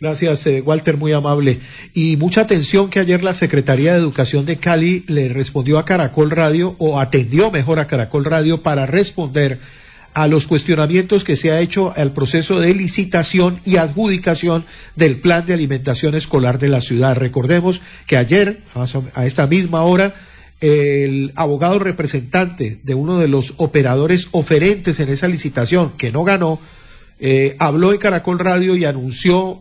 Gracias, Walter, muy amable. Y mucha atención que ayer la Secretaría de Educación de Cali le respondió a Caracol Radio, o atendió mejor a Caracol Radio, para responder a los cuestionamientos que se ha hecho al proceso de licitación y adjudicación del plan de alimentación escolar de la ciudad. Recordemos que ayer, a esta misma hora, el abogado representante de uno de los operadores oferentes en esa licitación, que no ganó, habló en Caracol Radio y anunció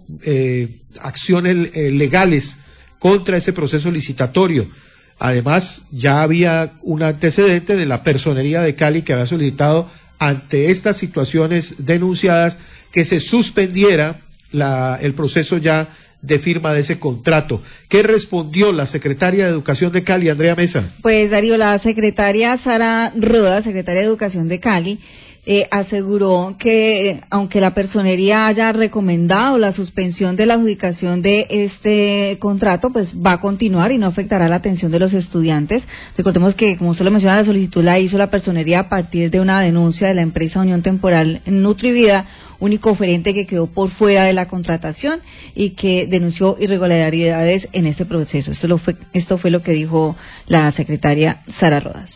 acciones legales contra ese proceso licitatorio. Además, ya había un antecedente de la Personería de Cali que había solicitado, ante estas situaciones denunciadas, que se suspendiera el proceso ya de firma de ese contrato. ¿Qué respondió la secretaria de Educación de Cali, Andrea Mesa? Pues, Darío, la secretaria Sara Rodas, secretaria de Educación de Cali, aseguró que aunque la personería haya recomendado la suspensión de la adjudicación de este contrato, pues va a continuar y no afectará la atención de los estudiantes. Recordemos que, como usted lo menciona, la solicitud la hizo la personería a partir de una denuncia de la empresa Unión Temporal Nutrivida, único oferente que quedó por fuera de la contratación y que denunció irregularidades en este proceso. Esto fue lo que dijo la secretaria Sara Rodas.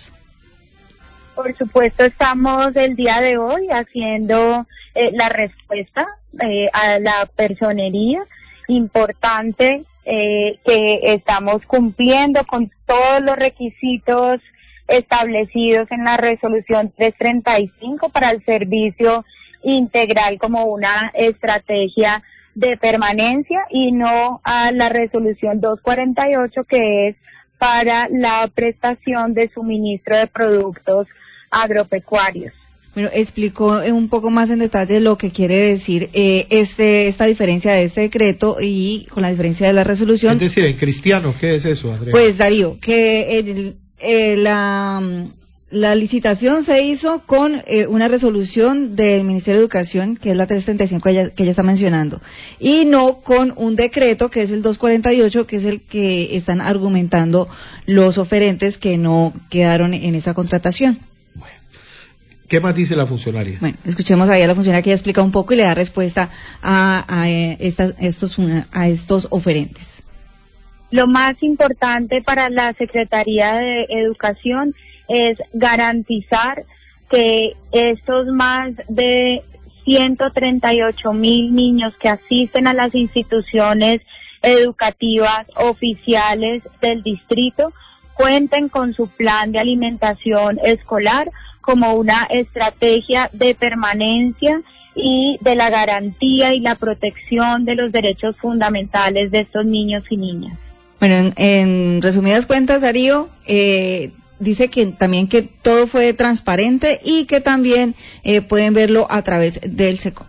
Por supuesto, estamos el día de hoy haciendo la respuesta a la personería. Importante que estamos cumpliendo con todos los requisitos establecidos en la resolución 335 para el servicio integral como una estrategia de permanencia, y no a la resolución 248, que es para la prestación de suministro de productos agropecuarios. Bueno, explicó un poco más en detalle lo que quiere decir esta diferencia de este decreto y con la diferencia de la resolución. Es decir, en cristiano, ¿qué es eso, Andrea? Pues, Darío, que la licitación se hizo con una resolución del Ministerio de Educación, que es la 335 que ella está mencionando, y no con un decreto, que es el 248, que es el que están argumentando los oferentes que no quedaron en esa contratación. Bueno, ¿qué más dice la funcionaria? Bueno, escuchemos ahí a la funcionaria, que ella explica un poco y le da respuesta a estos oferentes. Lo más importante para la Secretaría de Educación es garantizar que estos más de 138,000 niños que asisten a las instituciones educativas oficiales del distrito cuenten con su plan de alimentación escolar como una estrategia de permanencia y de la garantía y la protección de los derechos fundamentales de estos niños y niñas. Bueno, en resumidas cuentas, Darío, dice que también que todo fue transparente y que también pueden verlo a través del SECOP.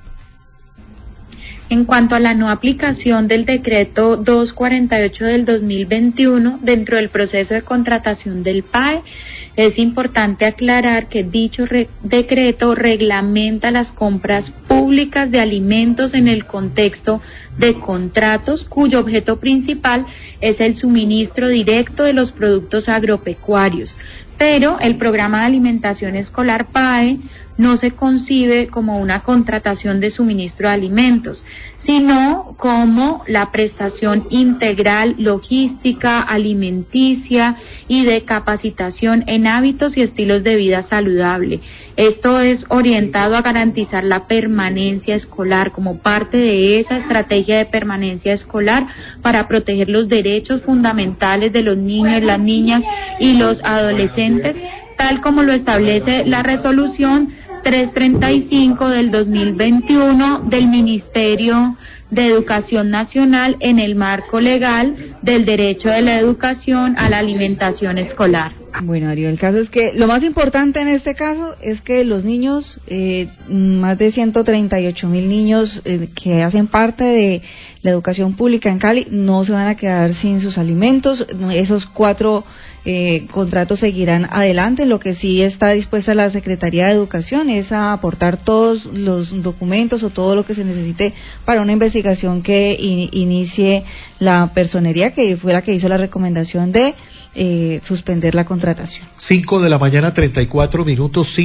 En cuanto a la no aplicación del decreto 248 del 2021 dentro del proceso de contratación del PAE, es importante aclarar que dicho decreto reglamenta las compras públicas de alimentos en el contexto de contratos cuyo objeto principal es el suministro directo de los productos agropecuarios. Pero el programa de alimentación escolar PAE no se concibe como una contratación de suministro de alimentos, sino como la prestación integral logística, alimenticia y de capacitación en hábitos y estilos de vida saludable. Esto es orientado a garantizar la permanencia escolar como parte de esa estrategia de permanencia escolar para proteger los derechos fundamentales de los niños, las niñas y los adolescentes, tal como lo establece la resolución 335 del 2021 del Ministerio de Educación Nacional en el marco legal del derecho de la educación a la alimentación escolar. Bueno, Darío, el caso es que lo más importante en este caso es que los niños, más de 138,000 niños que hacen parte de la educación pública en Cali, no se van a quedar sin sus alimentos. Esos 4 contratos seguirán adelante. Lo que sí está dispuesta la Secretaría de Educación es a aportar todos los documentos o todo lo que se necesite para una investigación que inicie la personería, que fue la que hizo la recomendación de suspender la contratación. 5 de la mañana, 34 minutos.